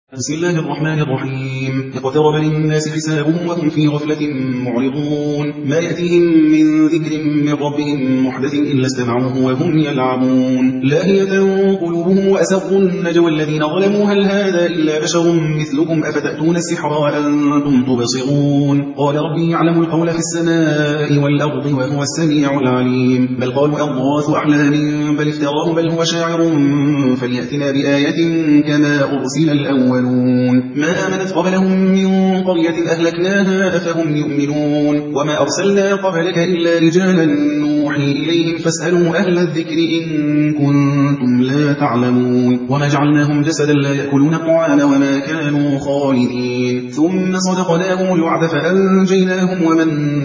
بسم الله الرحمن الرحيم. اقترب للناس حسابهم وهم في غفلة معرضون. ما يأتيهم من ذكر من ربهم محدث إلا استمعوه وهم يلعبون. لاهية قلوبهم وأسروا النجوى الذين ظلموا هل هذا إلا بشر مثلكم أفتأتون السحر وأنتم تبصرون. قال ربي يعلم القول في السماء والأرض وهو السميع العليم. بل قالوا أضغاث أحلام بل افتراه بل هو شاعر فليأتنا بآية كما أرسل الأولون. ما آمنت قبلهم من قرية أهلكناها أفهم يؤمنون. وما أرسلنا قبلك إلا رجالا نوحي إليهم فاسألوا أهل الذكر إن كنتم لا تعلمون. وما جعلناهم جسدا لا يأكلون الطعام وما كانوا خالدين. ثم صدقناهم الوعد فأنجيناهم ومن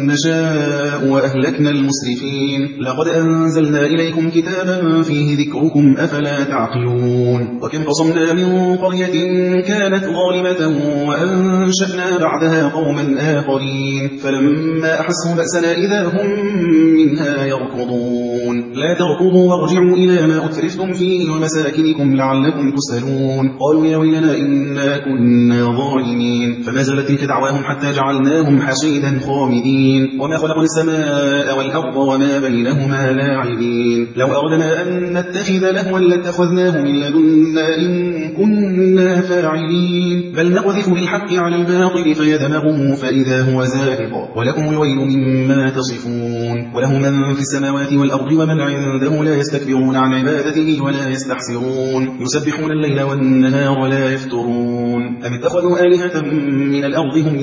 نشاء وأهلكنا المسرفين. لقد أنزلنا إليكم كتابا فيه ذكركم أفلا تعقلون. وكم قصمنا من قرية كانت ظالمة وأنشأنا بعدها قوما آخرين فلما أحسوا بأسنا إذا هم منها يركضون. لا تركضوا وارجعوا إلى ما أترفتم فيه ومساكنكم لعلكم تسألون. قالوا يا ويلنا إنا كنا ظالمين. فما زالت تلك دعواهم حتى جعلناهم حصيدا خامدين. وما خلقنا السماء والأرض وما بينهما لاعبين. لو أردنا أن نتخذ لهوا لاتخذناه من لدنا إن كنا فاعلين. بل نقذف بالحق على الباطل فيدمغه فإذا هو زاهق. ولكم الويل مما تصفون. وله من في السماوات والأرض ومن عنده لا يستكبرون عن عبادته ولا يستحسرون. يسبحون الليل والنهار لا يفترون. أم اتخذوا آلهة من الأرض هم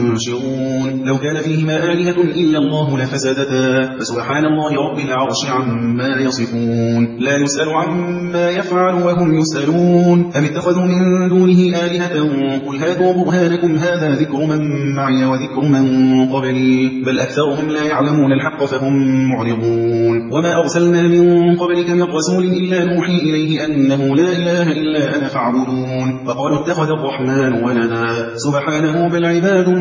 ينشرون. لو كان فيهما آلهة إلا الله لفسدتا فسبحان الله رب العرش عما يصفون. لا يسأل عما يفعل وهم يسألون. أم اتخذوا من دونه آلهة قل هاتوا برهانكم هذا ذكر من معي وذكر من قبلي بل أكثرهم لا يعلمون الحق فهم معرضون. وما أرسلنا من قبلك من رسول إلا نوحي إليه أنه لا إله إلا أنا فاعبدون. فقالوا اتخذ الرحمن ولدا سبحانه بل عباد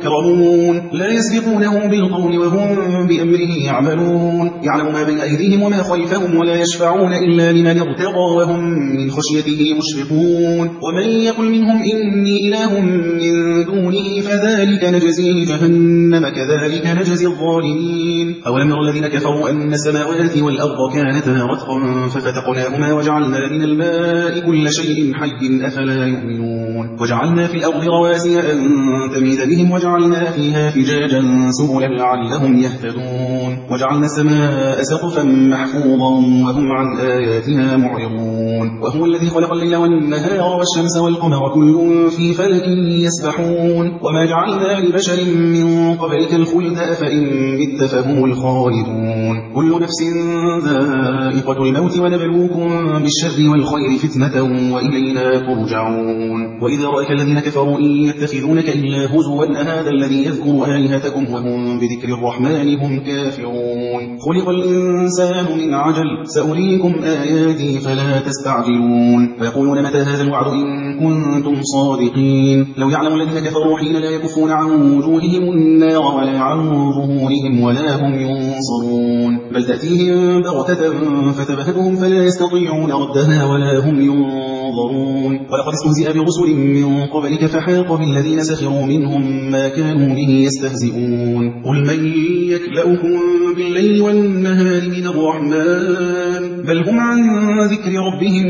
مكرمون لا يسبقونه بالقول وهم بأمره يعملون. يعلم ما بين أيديهم وما خلفهم ولا يشفعون إلا لمن ارتضى وهم من خشيته مشفقون. ومن يقل منهم إني إله من دونه فذلك نجزيه جهنم كذلك نجزي الظالمين. أولم ير الذين كفروا أن السماوات والأرض كانتا رتقا ففتقناهما وجعلنا من الماء كل شيء حي أفلا يؤمنون. وجعلنا في الأرض رواسي أن تميد بهم وجعلنا فيها فجاجا سبلا لعلهم يهتدون. وجعلنا السماء سقفا محفوظا وهم عن آياتها معرضون. وهو الذي خلق الليل والنهار والشمس والقمر كل في فلك يسبحون. وما جعلنا لبشر من قبلك الخلد أفإن مت فهم الخالدون. كل نفس ذائقة الموت ونبلوكم بالشر والخير فتنة وإلينا ترجعون. وإذا رأيك الذين كفروا إن يتخذونك إلا هزوا هذا الذي يذكر آلهتكم وهم بذكر الرحمن هم كافرون. خلق الإنسان من عجل سأريكم آياتي فلا تستعجلون. فيقولون متى هذا الوعد إن كنتم صادقين. لو يعلم الذين كفروا حين لا يكفون عن وجوههم النار ولا عن ظهورهم ولا هم ينصرون. بل تأتيهم بغتة فتبهتهم فلا يستطيعون ردها ولا هم ينظرون. ولقد استهزئ برسل من قبلك فحاق بالذين سخروا منهم ما كانوا به يستهزئون. قل من يكلؤكم بالليل والنهار من الرحمن بل هم عن ذكر ربهم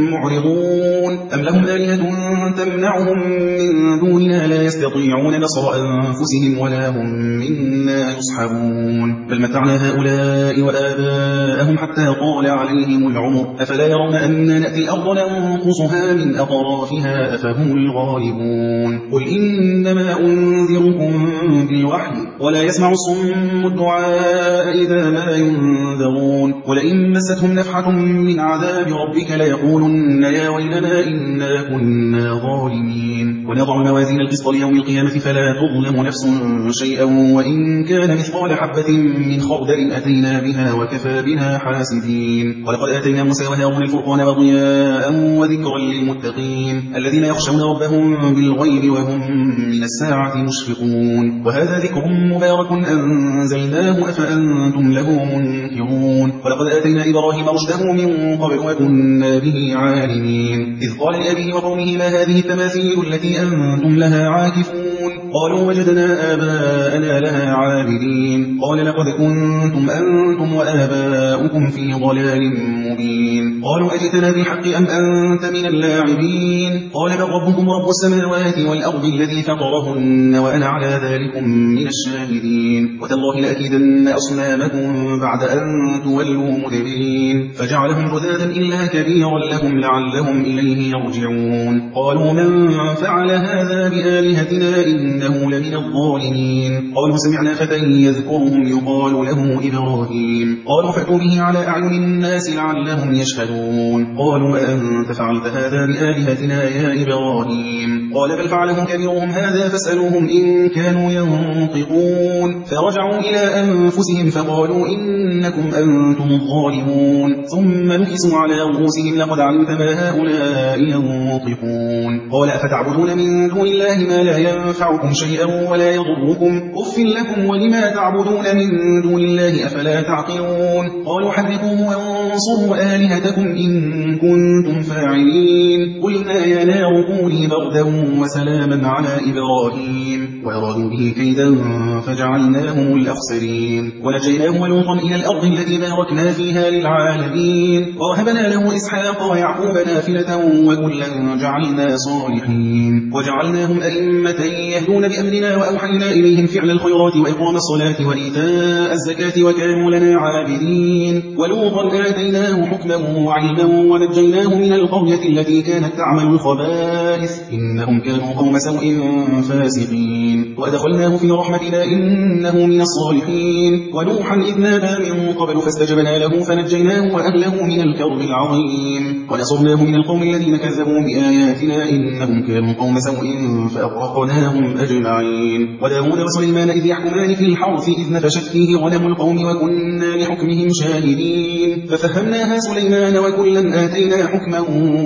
معرضون. أم لهم آلهة تمنعهم من دوننا لا يستطيعون نصر أنفسهم ولا هم منا يصحبون. بل متعنا هؤلاء وآباءهم حتى طال عليهم العمر أفلا يرون أن نأتي الأرض ننقصها من أطرافها أفهم الغالبون. قل إنما أنذركم بالوحي ولا يسمع الصم الدعاء إذا ما ينذرون. ولئن مستهم نفحة من عذاب ربك ليقولن يا ويلنا إنا كنا ظالمين. ونضع موازين القسط ليوم القيامة فلا تظلم نفس شيئا وإن كان مثقال حبة من خردل أتينا بها وكفى بنا حاسبين. ولقد آتينا موسى وهارون الفرقان وضياء وذكرا للمتقين الذين يخشون ربهم بالغيب وهم من الساعة مشفقون. وهذا ذكر مبارك أنزلناه أفأنتم له منكرون. ولقد آتينا إبراهيم رشده من قبل وكنا به عالمين. إذ قال لأبيه وقومه ما هذه التماثيل التي أنتم لها عاكفون قالوا وجدنا آباءنا لها عابدين. قال لقد كنتم أنتم وآباؤكم في ضلال مبين. قالوا أجئتنا بالحق أم أنت من اللاعبين. قال بل ربكم رب السماوات والأرض الذي فطرهن وأنا على ذلكم من الشاهدين. وتالله لأكيدن أصنامكم بعد أن تولوا مدبرين. فجعلهم جذاذا إلا كبيرا لهم لعلهم إليه يرجعون. قالوا من فعل هذا بآلهتنا إنه لمن الظالمين. قالوا سمعنا فتى يذكرهم يقال له إبراهيم. قالوا فأتوا به على أعين الناس لعلهم يشهدون. قالوا أأنت فعلت هذا بآلهتنا يا إبراهيم. قال بل فعله كبيرهم هذا فاسألوهم إن كانوا ينطقون. فرجعوا إلى أنفسهم فقالوا إنكم أنتم الظالمون. ثم نكسوا على رؤوسهم لقد علمت ما هؤلاء ينطقون. قال أفتعبدون من دون الله ما لا ينفعكم شيئا ولا يضركم أف لكم ولما تعبدون من دون الله أفلا تعقلون. قالوا حرقوه وانصروا آلهتكم إن كنتم فاعلين. قلنا يا نار كوني بردا وسلاما على إبراهيم وأرادوا به كيدا فجعلناهم الأخسرين. ونجيناه ولوطا إلى الأرض التي باركنا فيها للعالمين. ووهبنا له إسحاق ويعقوب نافلة وكلا جعلنا صالحين. وجعلناهم أئمة يهدون بأمرنا وأوحينا إليهم فعل الخيرات وإقام الصلاة وإيتاء الزكاة وكانوا لنا عابدين. ولوطا آتيناه حكما وعلما ونجيناه من القرية التي كانت تعمل الخبائث إنهم كانوا قوم سوء فاسقين. وأدخلناه في رحمتنا إنه من الصالحين. ونوحا إذ نادى من قبل فاستجبنا له فنجيناه وأهله من الكرب العظيم. ونصرناه من القوم الذين كذبوا بآياتنا إنهم كانوا قوم سوء فأغرقناهم أجمعين. وداود وسليمان إذ يحكمان في الحرث إذ نفشت فيه غنم القوم وكنا لحكمهم شاهدين. ففهمناها سليمان وكلا آتينا حكما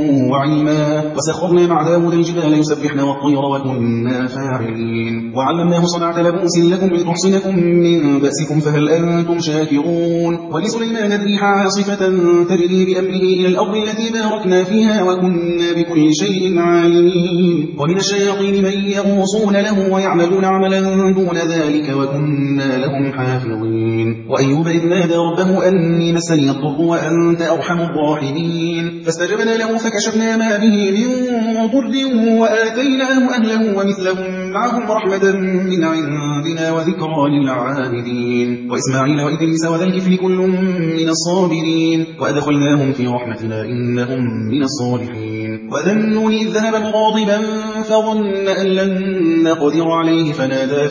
وعلما. وسخرنا مع داود الجبال يسبحن والطير وكنا فاعلين. وعلمناه صنعة لبوس لكم لتحصنكم من بأسكم فهل أنتم شاكرون. ولسليمان الريح عاصفة تجري بأمره إلى الأرض التي باركنا فيها وكنا بكل شيء عالمين. ومن الشياطين من يغوصون له ويعملون عملا دون ذلك وكنا لهم حافظين. وأيوب إذ نادى ربه أني مسني الضر وأنت أرحم الراحمين. فاستجبنا له فكشفنا ما به من ضر وآتيناه أهله ومثلهم معهم رحمة من عندنا وذكرى للعابدين. وإسماعيل وإدريس وذا الكفل كل من الصابرين. وأدخلناهم في رحمتنا إنهم من الصالحين. وذا النون إذ ذهب مغاضبا فظن أن لن نقدر عليه فنادى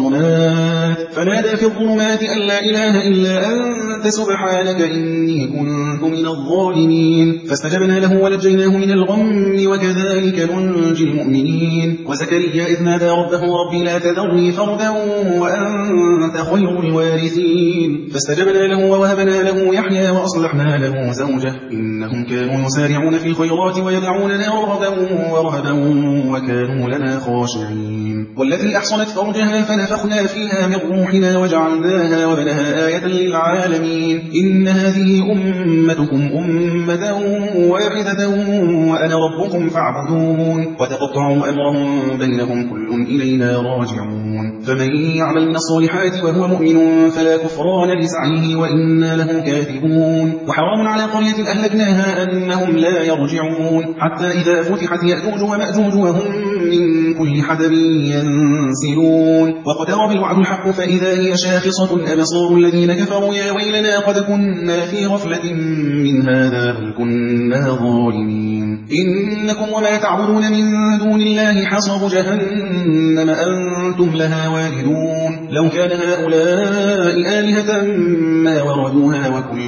في الظلمات أن لا إله إلا أنت سبحانك إني كنت من الظالمين. فاستجبنا له ونجيناه من الغم وكذلك ننجي المؤمنين. وزكريا إذ نادى ربه ربي لا تذرني فردا وأنت خير الوارثين. فاستجبنا له ووهبنا له يحيى وأصلحنا له زوجه إنهم كانوا يسارعون في الخيرات ويدعوننا رغبا ورهبا وكانوا لنا خاشعين. والتي أحصنت فرجها فنفخنا فيها من روحنا وجعلناها وبنها آية للعالمين. إن هذه أمتكم أمة واحدة وأنا ربكم فاعبدون. وتقطعوا أمرهم بينهم كل إلينا راجعون. فمن يعمل من الصالحات وهو مؤمن فلا كفران لسعيه وإنا له كاتبون. وحرام على قرية أهلكناها أنهم لا يرجعون حتى إذا فتحت يأجوج ومأجوج وهم من كل حدب ينسلون. واقترب الوعد الحق فإذا هي شاخصة أبصار الذين كفروا يا ويلنا قد كنا في غفلة من هذا بل كنا ظالمين. إنكم وما تعبدون من دون الله حصب جهنم أنتم لها واردون. لو كان هؤلاء آلهة ما وردوها وكل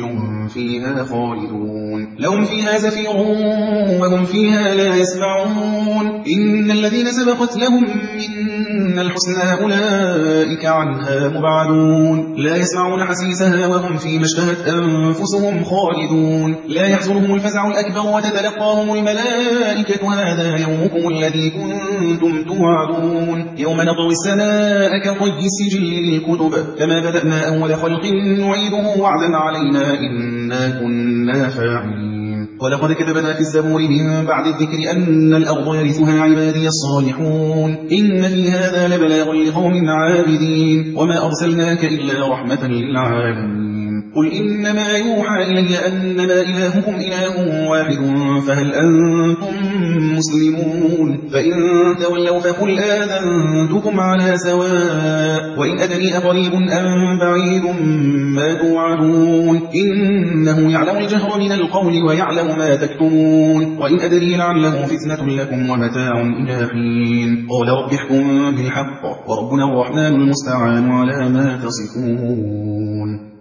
فيها خالدون لهم فيها زفير وهم فيها لا يسمعون إن الذين سبقت لهم منا الحسنى أولئك عنها مبعدون لا يسمعون حسيسها وهم فيما اشتهت أنفسهم خالدون لا يحزنهم الفزع الأكبر وتتلقاهم الملائكة هذا يومكم الذي كنتم توعدون يوم نطوي السماء كطي السجل للكتب كما بدأنا أول خلق نعيده وعدا علينا إنا كنا فاعلين ولقد كتبنا في الزبور من بعد الذكر أن الأرض يرثها عبادي الصالحون إن في هذا لبلاغا لقوم عابدين وما أرسلناك إلا رحمة للعالمين قل إنما يوحى إلي أنما إلهكم إله واحد فهل أنتم مسلمون فإن تولوا فقل آذنتكم على سواء وإن أدري أقريب أم بعيد ما توعدون إنه يعلم الجهر من القول ويعلم ما تكتمون وإن أدري لعله فتنة لكم ومتاع إلى حين قال رب احكم بالحق وربنا الرحمن المستعان على ما تصفون